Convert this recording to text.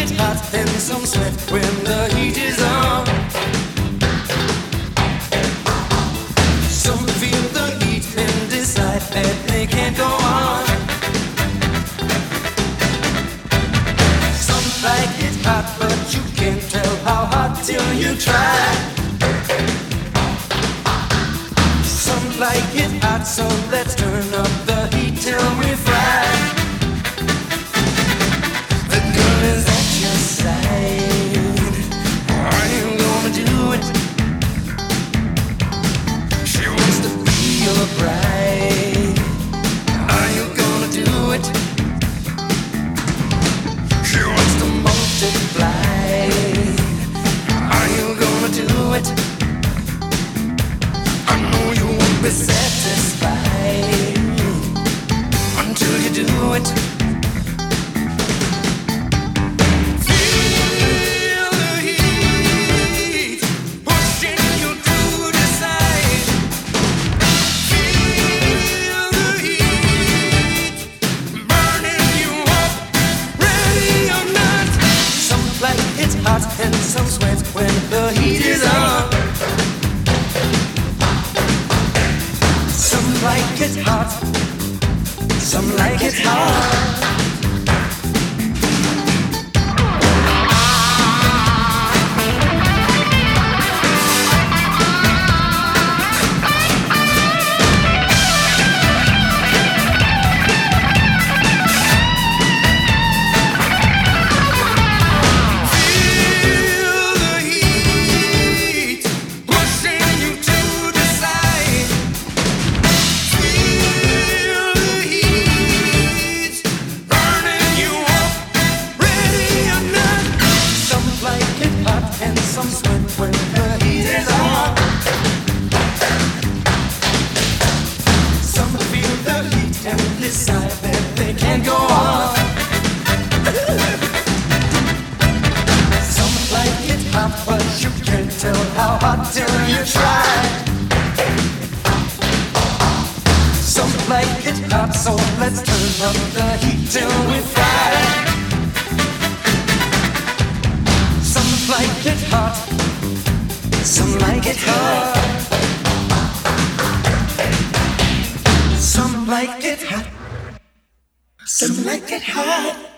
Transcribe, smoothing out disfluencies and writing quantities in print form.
it hot and some sweat when the heat is on. Some feel the heat and decide that they can't go on. Some like it hot, but you can't tell how hot till you try. Some like it hot, so let's turn up the heat till we fry. The girl is at your side. Are you gonna do it? She wants to be your bride. Are you gonna do it? She wants to multiply. Are you gonna do it? I know you won't be satisfied until you do it. Feel the heat pushing you to decide. Feel the heat burning you up, ready or not. Some like it hot and some sweat when the heat is on. Some like it hot, some like it hot. Some sweat when the heat is on. Some feel the heat and decide that they can't go on. Some like it hot, but you can't tell how hot till you try. Some like it hot, so let's turn up the heat till we fry. Some like it hot, some like it hot. Some like it hot, some like it hot.